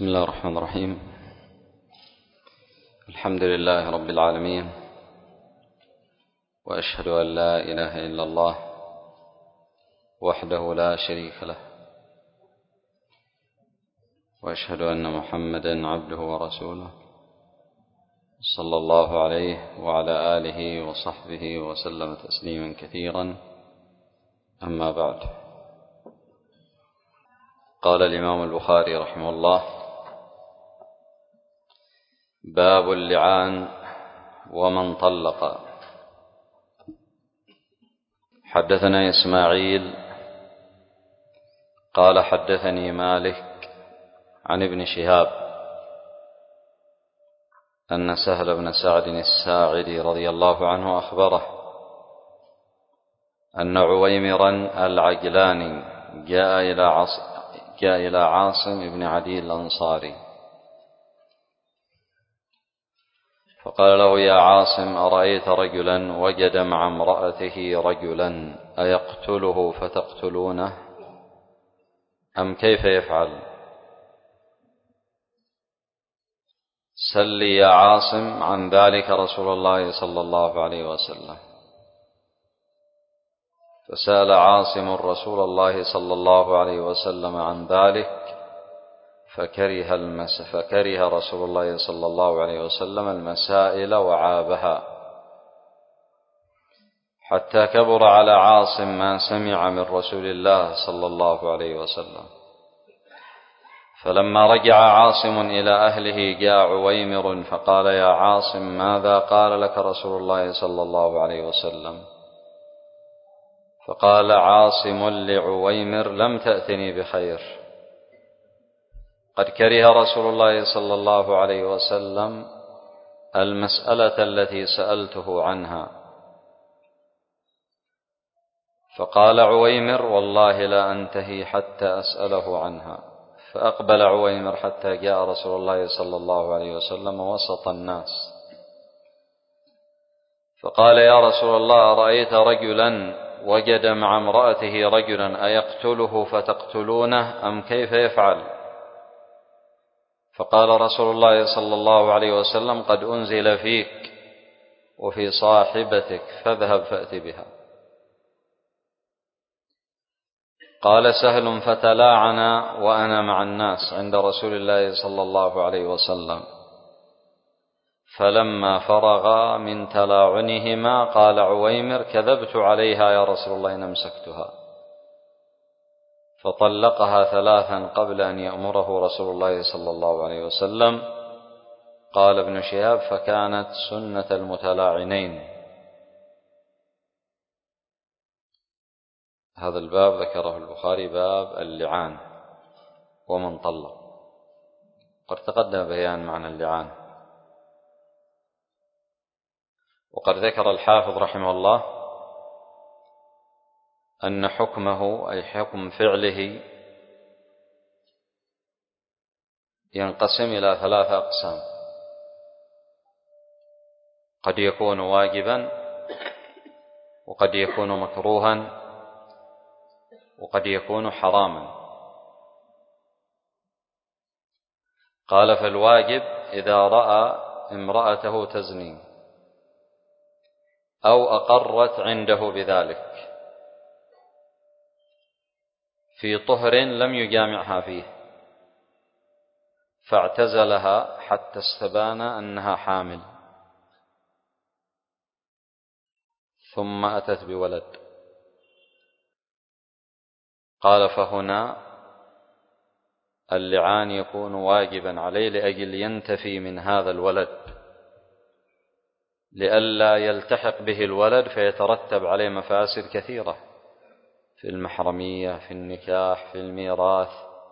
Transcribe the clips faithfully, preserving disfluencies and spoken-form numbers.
بسم الله الرحمن الرحيم. الحمد لله رب العالمين، وأشهد أن لا إله إلا الله وحده لا شريك له، وأشهد أن محمدا عبده ورسوله صلى الله عليه وعلى آله وصحبه وسلم تسليما كثيرا. أما بعد، قال الإمام البخاري رحمه الله: باب اللعان ومن طلق. حدثنا إسماعيل قال حدثني مالك عن ابن شهاب أن سهل بن سعد الساعدي رضي الله عنه أخبره أن عويمرا العجلاني جاء إلى عاصم, جاء إلى عاصم بن عدي الأنصاري فقال له: يا عاصم، أرأيت رجلا وجد مع امرأته رجلا أيقتله فتقتلونه أم كيف يفعل؟ سل يا عاصم عن ذلك رسول الله صلى الله عليه وسلم. فسأل عاصم رسول الله صلى الله عليه وسلم عن ذلك فكره, المس فكره رسول الله صلى الله عليه وسلم المسائل وعابها، حتى كبر على عاصم ما سمع من رسول الله صلى الله عليه وسلم. فلما رجع عاصم إلى أهله جاء عويمر فقال: يا عاصم، ماذا قال لك رسول الله صلى الله عليه وسلم؟ فقال عاصم لعويمر: لم تأتني بخير، قد كره رسول الله صلى الله عليه وسلم المسألة التي سألته عنها. فقال عويمر: والله لا أنتهي حتى أسأله عنها. فأقبل عويمر حتى جاء رسول الله صلى الله عليه وسلم وسط الناس، فقال: يا رسول الله، أرأيت رجلا وجد مع امرأته رجلا أيقتله فتقتلونه أم كيف يفعل؟ فقال رسول الله صلى الله عليه وسلم: قد أنزل فيك وفي صاحبتك، فاذهب فأت بها. قال سهل: فتلاعنا وأنا مع الناس عند رسول الله صلى الله عليه وسلم، فلما فرغا من تلاعنهما قال عويمر: كذبت عليها يا رسول الله إن أمسكتها. فطلقها ثلاثا قبل أن يأمره رسول الله صلى الله عليه وسلم. قال ابن شهاب: فكانت سنة المتلاعنين. هذا الباب ذكره البخاري، باب اللعان ومن طلق. قد تقدم بيان معنى اللعان، وقد ذكر الحافظ رحمه الله أن حكمه أي حكم فعله ينقسم إلى ثلاثة أقسام: قد يكون واجبا، وقد يكون مكروها، وقد يكون حراما. قال: فالواجب إذا رأى امرأته تزني أو أقرت عنده بذلك في طهر لم يجامعها فيه، فاعتزلها حتى استبان أنها حامل، ثم أتت بولد. قال: فهنا اللعان يكون واجبا عليه لأجل ينتفي من هذا الولد، لئلا يلتحق به الولد فيترتب عليه مفاسد كثيرة في المحرمية، في النكاح، في الميراث.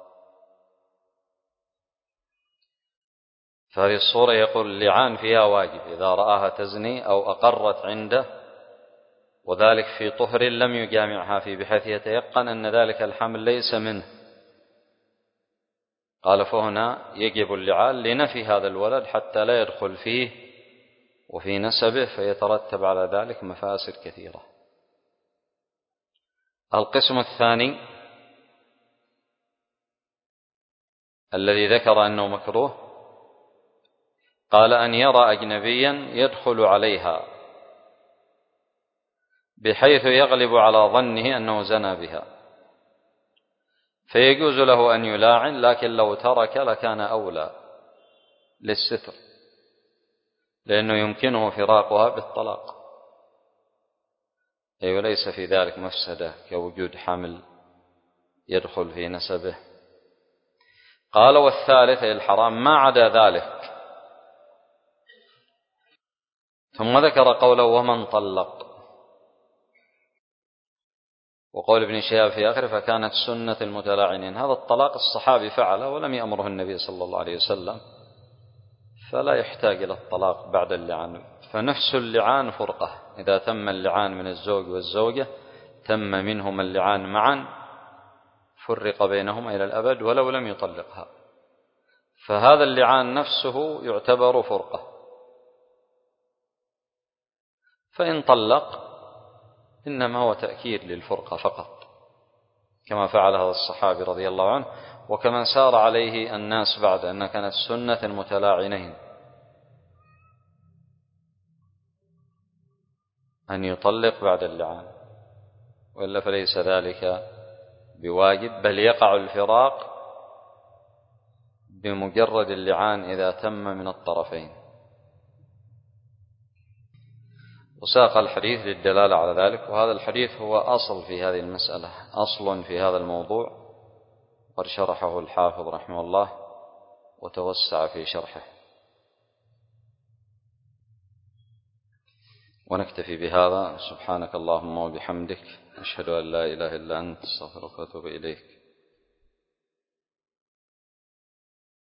فهذه الصورة يقول اللعان فيها واجب إذا رآها تزني أو أقرت عنده، وذلك في طهر لم يجامعها فيه، بحيث يتيقن أن ذلك الحمل ليس منه. قال: فهنا يجب اللعان لنفي هذا الولد حتى لا يدخل فيه وفي نسبه فيترتب على ذلك مفاسد كثيرة. القسم الثاني الذي ذكر أنه مكروه؟ قال أن يرى أجنبيا يدخل عليها بحيث يغلب على ظنه أنه زنى بها، فيجوز له أن يلاعن، لكن لو ترك لكان أولى للستر، لأنه يمكنه فراقها بالطلاق، أي وليس في ذلك مفسدة كوجود حمل يدخل في نسبه. قال والثالث أي الحرام ما عدا ذلك. ثم ذكر قوله ومن طلق، وقول ابن شهاب في آخره فكانت سنة المتلاعنين. هذا الطلاق الصحابي فعله ولم يأمره النبي صلى الله عليه وسلم، فلا يحتاج إلى الطلاق بعد اللعان. فنفس اللعان فرقة، إذا تم اللعان من الزوج والزوجة تم منهما اللعان معا، فرق بينهما إلى الأبد ولو لم يطلقها، فهذا اللعان نفسه يعتبر فرقة. فإن طلق إنما هو تأكيد للفرقة فقط، كما فعل هذا الصحابي رضي الله عنه، وكما سار عليه الناس بعد، أنها كانت سنة المتلاعنين أن يطلق بعد اللعان، وإلا فليس ذلك بواجب، بل يقع الفراق بمجرد اللعان إذا تم من الطرفين. وساق الحديث للدلالة على ذلك، وهذا الحديث هو أصل في هذه المسألة، أصل في هذا الموضوع، قد شرحه الحافظ رحمه الله وتوسع في شرحه. ونكتفي بهذا. سبحانك اللهم وبحمدك، أشهد أن لا إله إلا أنت، استغفرك وأتوب إليك.